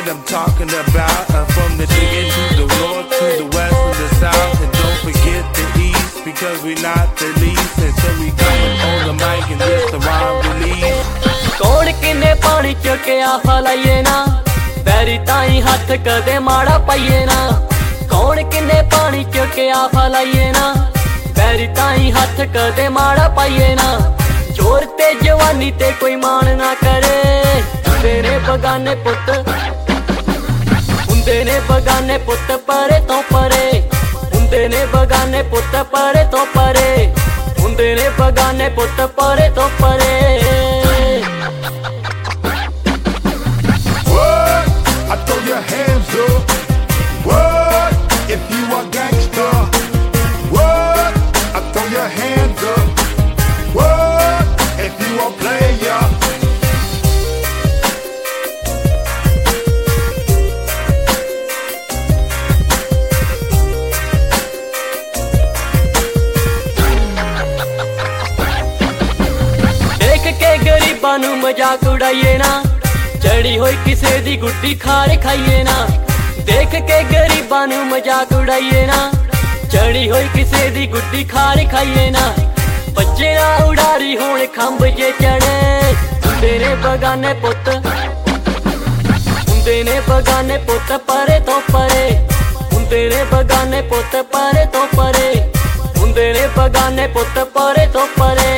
what I'm talking about. From the digging to the north, to the west and the south. And don't forget the east, because we not the least. And so we coming on the mic and just the rhyme release. कौन किन्ने पानी चुक्या फलाइए ना, पैरी ताई हाथ कदे माड़ा पाइए ना। कौन किन्ने पानी चुक्या फलाइए ना, पैरी ताई हाथ कदे माड़ा पाइए ना। जोर ते जवानी ते कोई मान ना करे, हुंदे ने बगाने पुत, हुंदे ने बगाने पुत परे तो परे, हुंदे ने बगाने पुत परे तो परे, हुंदे ने बगाने पुत परे तो परे। I throw your hands up. What if you are gangster? What? I throw your hands up. What if you are player? देख के गरीबां नू मजाक उड़ाइए ना, चढ़ी होई किसे दी गुड्डी खार खाइए ना। देख के गरीबां नू मजाक उड़ाइए ना, चढ़ी होई किसे दी गुड्डी खार खाइए ना। बच्चे ना उड़ारी होण खंभ जे चढ़े, हुंदे ने बगाने पुत, हुंदे ने बगाने पुत परे तो परे, हुंदे ने बगाने पुत परे तो परे, हुंदे ने बगाने पुत परे तो परे।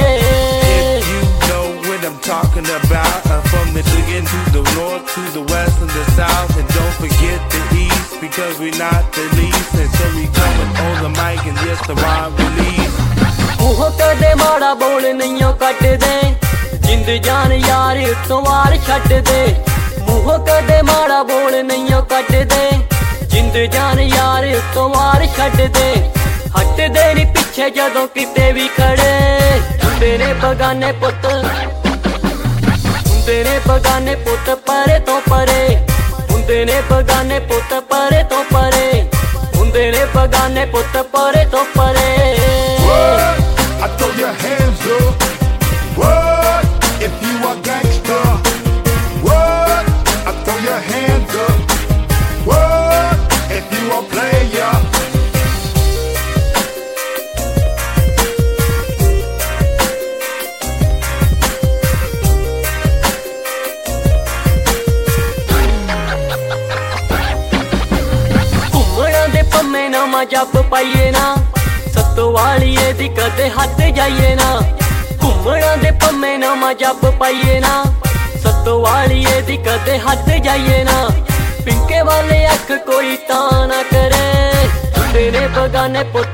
I'm talking about. From the digging to the north, to the west and the south. And don't forget the east, because we not the least. And so we coming on the mic and just the rhyme release. मुँह कदे माड़ा बोल नहियों cut दे, जिंद जान यार उत्तों वार छट दे। मुँह कदे माड़ा बोल नहियों कट दे, जिंद जान यार उत्तों वार छट दे। हट दे नी पिछे जदों किते भी खड़े, हुंदे ने बगाने पुत, हुंदे ने बगाने पुत परे तो परे, हुंदे ने बगाने पुत परे तो परे, हुंदे ने बगाने पुत परे तो परे। I throw your hands up. What if you are gangster? What? I throw your hands up. What if you are player? पम्मे नवा जप पाइए ना, सत्तो वालिए दी कदे हथ जाइए ना। घूमना दे पम्मे नवा जप पाइए ना, सत्तो वालिए दी कदे हथ जाइए ना। पिंके वाले अख कोई तां ना करे, हुंदे ने बगाने पुत,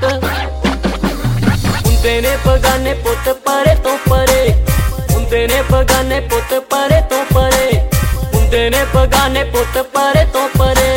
हुंदे ने बगाने पुत परे तो परे, हुंदे ने बगाने पुत परे तो परे, हुंदे ने बगाने पुत परे तो परे।